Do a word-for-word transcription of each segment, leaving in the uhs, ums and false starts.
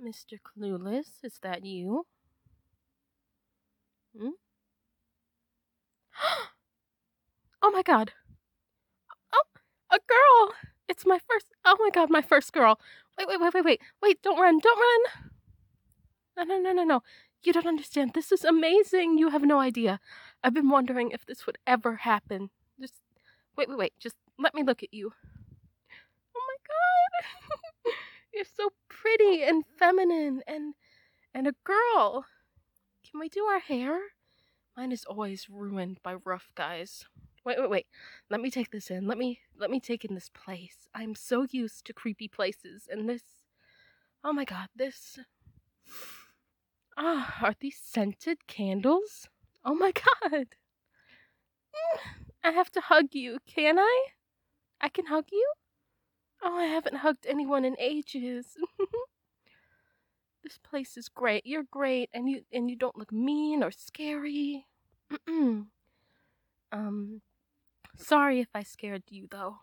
Mister Clueless, is that you? Hmm? Oh my god. Oh, a girl! It's my first. Oh my god, my first girl. Wait, wait, wait, wait, wait. Wait, don't run, don't run! No, no, no, no, no. You don't understand. This is amazing. You have no idea. I've been wondering if this would ever happen. Just. Wait, wait, wait. Just let me look at you. Oh my god! You're so pretty and feminine and. and a girl. Can we do our hair? Mine is always ruined by rough guys. Wait, wait, wait. Let me take this in. Let me let me take in this place. I'm so used to creepy places and this oh my god, this ah, are these scented candles? Oh my god. I have to hug you, can I? I can hug you? Oh, I haven't hugged anyone in ages. This place is great. You're great and you and you don't look mean or scary. um Sorry if I scared you though.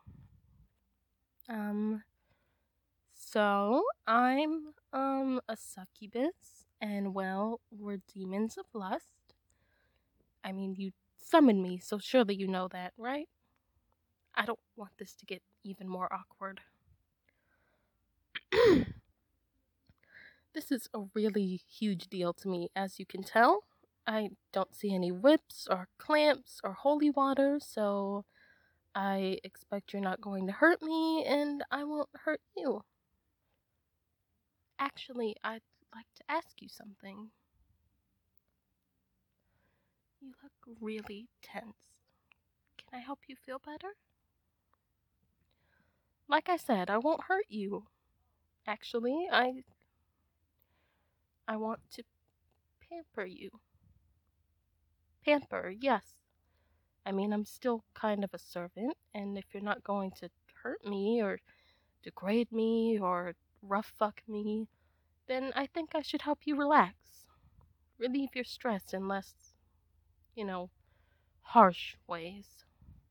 Um So, I'm um a succubus, and well, we're demons of lust. I mean, you summoned me, so surely you know that, right? I don't want this to get even more awkward. This is a really huge deal to me, as you can tell. I don't see any whips or clamps or holy water, so I expect you're not going to hurt me, and I won't hurt you. Actually, I'd like to ask you something. You look really tense. Can I help you feel better? Like I said, I won't hurt you. Actually, I I want to pamper you. Pamper, yes. I mean, I'm still kind of a servant, and if you're not going to hurt me or degrade me or rough fuck me, then I think I should help you relax. Relieve your stress in less, you know, harsh ways.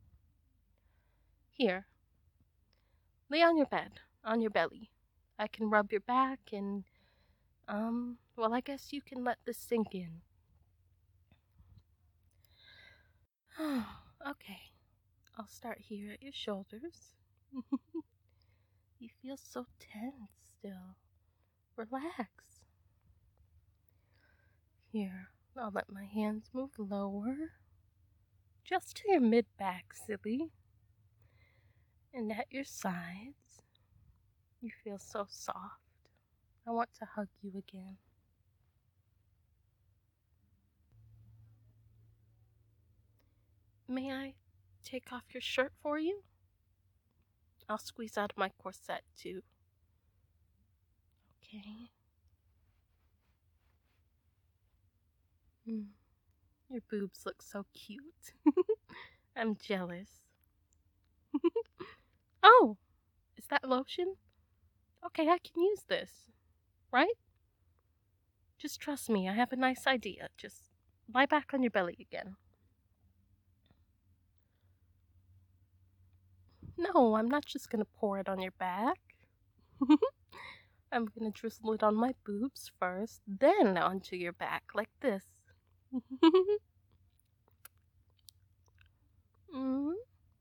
Here, lay on your bed, on your belly. I can rub your back and, um, well, I guess you can let this sink in. Okay, I'll start here at your shoulders. You feel so tense still. Relax. Here, I'll let my hands move lower. Just to your mid back, silly. And at your sides. You feel so soft. I want to hug you again. May I take off your shirt for you? I'll squeeze out of my corset too. Okay. Mm. Your boobs look so cute. I'm jealous. Oh, is that lotion? Okay, I can use this, right? Just trust me, I have a nice idea. Just lie back on your belly again. No, I'm not just gonna pour it on your back. I'm gonna drizzle it on my boobs first, then onto your back, like this. Mm.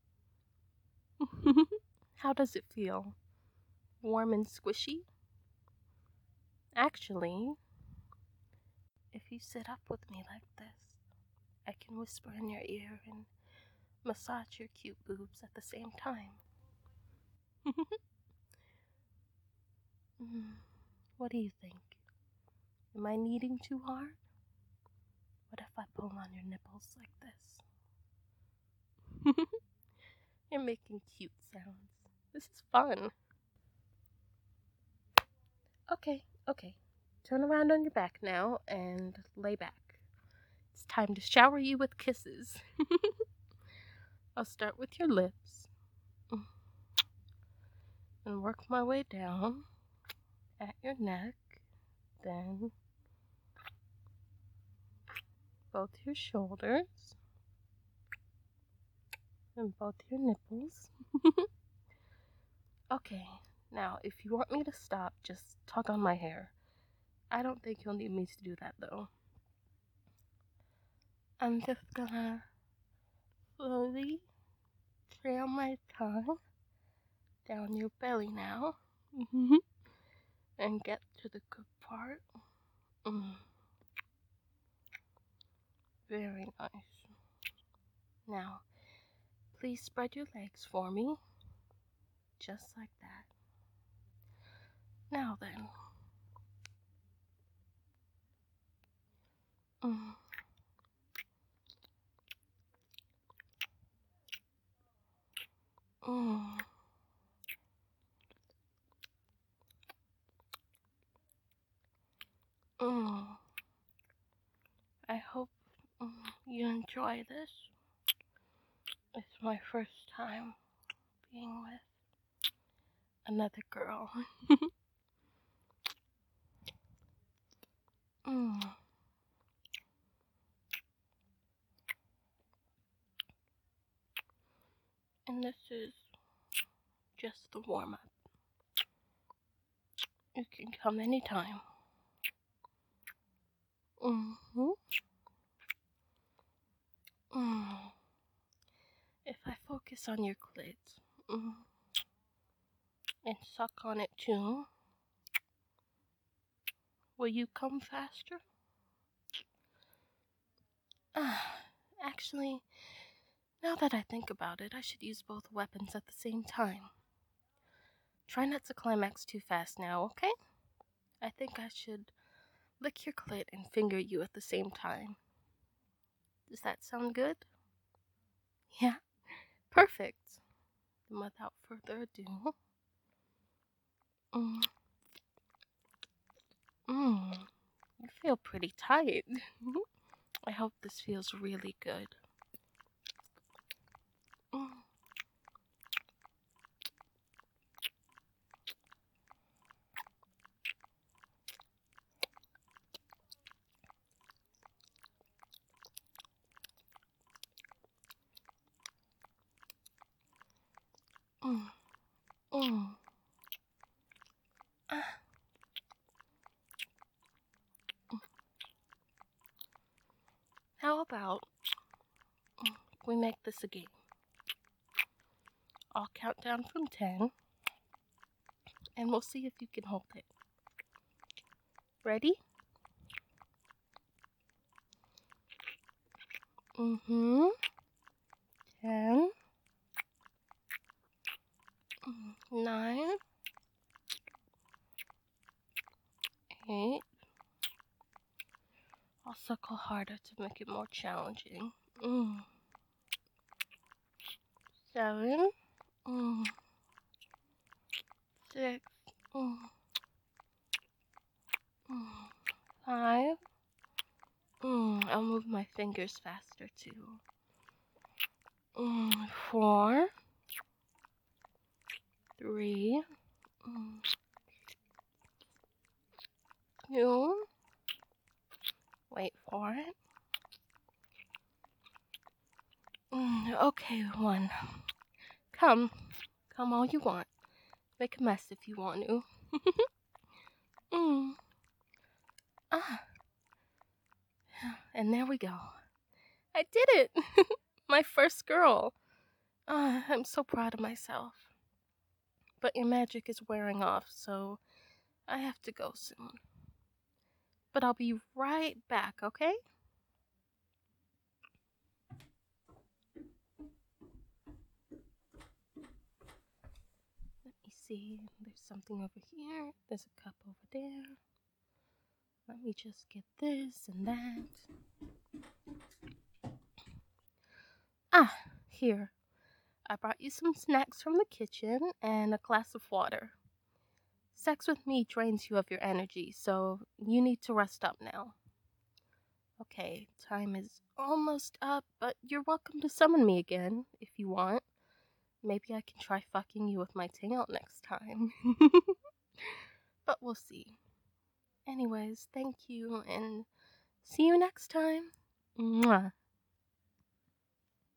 How does it feel? Warm and squishy? Actually, if you sit up with me like this, I can whisper in your ear and massage your cute boobs at the same time. Mm, what do you think? Am I kneading too hard? What if I pull on your nipples like this? You're making cute sounds. This is fun. Okay, okay. Turn around on your back now and lay back. It's time to shower you with kisses. I'll start with your lips and work my way down at your neck, then both your shoulders and both your nipples. Okay, now if you want me to stop, just tug on my hair. I don't think you'll need me to do that though. I'm just gonna slowly trail my tongue down your belly now. Mm-hmm. And get to the good part. Mm. Very nice. Now, please spread your legs for me. Just like that. Now then. Mm. Mm. Mm. I hope mm, you enjoy this. It's my first time being with another girl. mm. And this is just the warm up. You can come anytime. Mm-hmm. Mm. If I focus on your clit mm, and suck on it too, will you come faster? Ah, actually, now that I think about it, I should use both weapons at the same time. Try not to climax too fast now, okay? I think I should lick your clit and finger you at the same time. Does that sound good? Yeah? Perfect. Then without further ado. Mm. Mm. You feel pretty tight. I hope this feels really good. Mm. Mm. Mm. Ah. Mm. How about mm, we make this a game? I'll count down from ten, and we'll see if you can hold it. Ready? Mm-hmm. Ten. Nine. Eight. I'll suckle harder to make it more challenging. Mm. Seven. Mm. Six. Mm. Mm. Five. Mm. I'll move my fingers faster too. Mm. Four. Three. Mm. Two. Wait for it. Mm. Okay, one. Come. Come all you want. Make a mess if you want to. mm. Ah. And there we go. I did it! My first girl. Ah, I'm so proud of myself. But your magic is wearing off, so I have to go soon. But I'll be right back, okay? Let me see. There's something over here. There's a cup over there. Let me just get this and that. Ah, here. I brought you some snacks from the kitchen and a glass of water. Sex with me drains you of your energy, so you need to rest up now. Okay, time is almost up, but you're welcome to summon me again if you want. Maybe I can try fucking you with my tail next time. But we'll see. Anyways, thank you and see you next time. Mwah.